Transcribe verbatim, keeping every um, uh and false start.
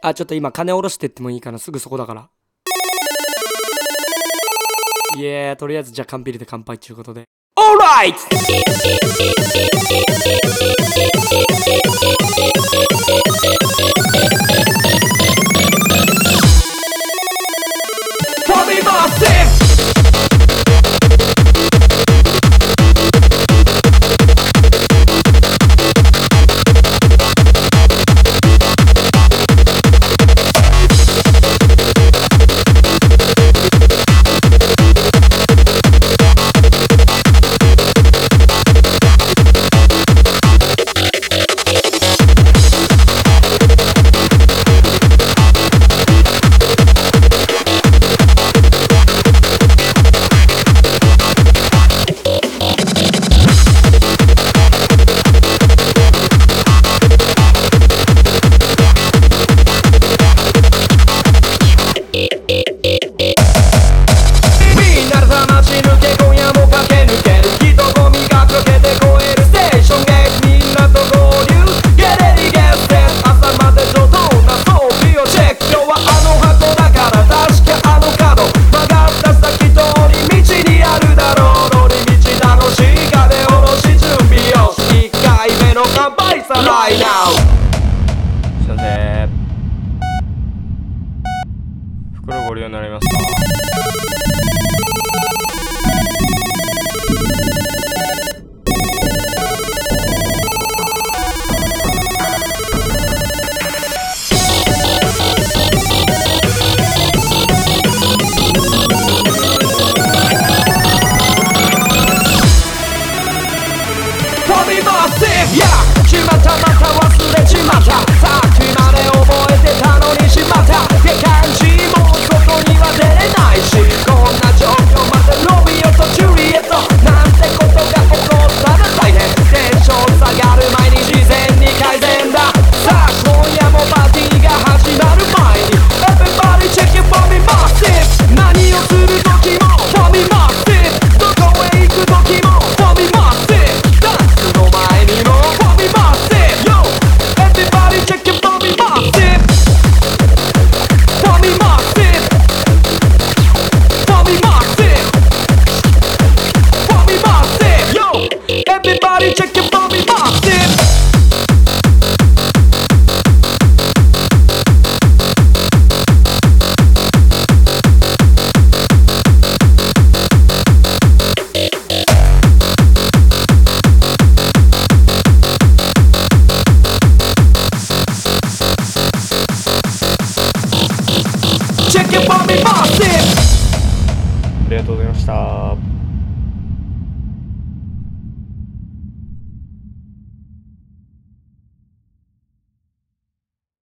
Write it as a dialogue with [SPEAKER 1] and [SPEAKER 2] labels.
[SPEAKER 1] あ、ちょっと今金下ろしてってもいいかな、すぐそこだから。いやー、とりあえずじゃあ缶ビールで乾杯ということで。オーライト飛びません。Right now
[SPEAKER 2] すいません、袋ご利用になりますか？
[SPEAKER 1] 飛びません。やちまたまた忘れちまった。さっきまで覚えてたのにしまったって感じ。もう外には出れないし、こんな状況までロミオとジュリエットなんてことが起こったら大変。テンション下がる前に事前に改善だ。さあ今夜もパーティーが始まる前に Everybody check it for me massive。 何をする時も for me massive。 どこへ行く時も for me massive。 ダンスの前にも for me massive。 Yo everybody check it for me massive。 for me massive for me massive for me massive。 Yo everybody check it for me massive。Check it for me massive。
[SPEAKER 2] ありがとうございました。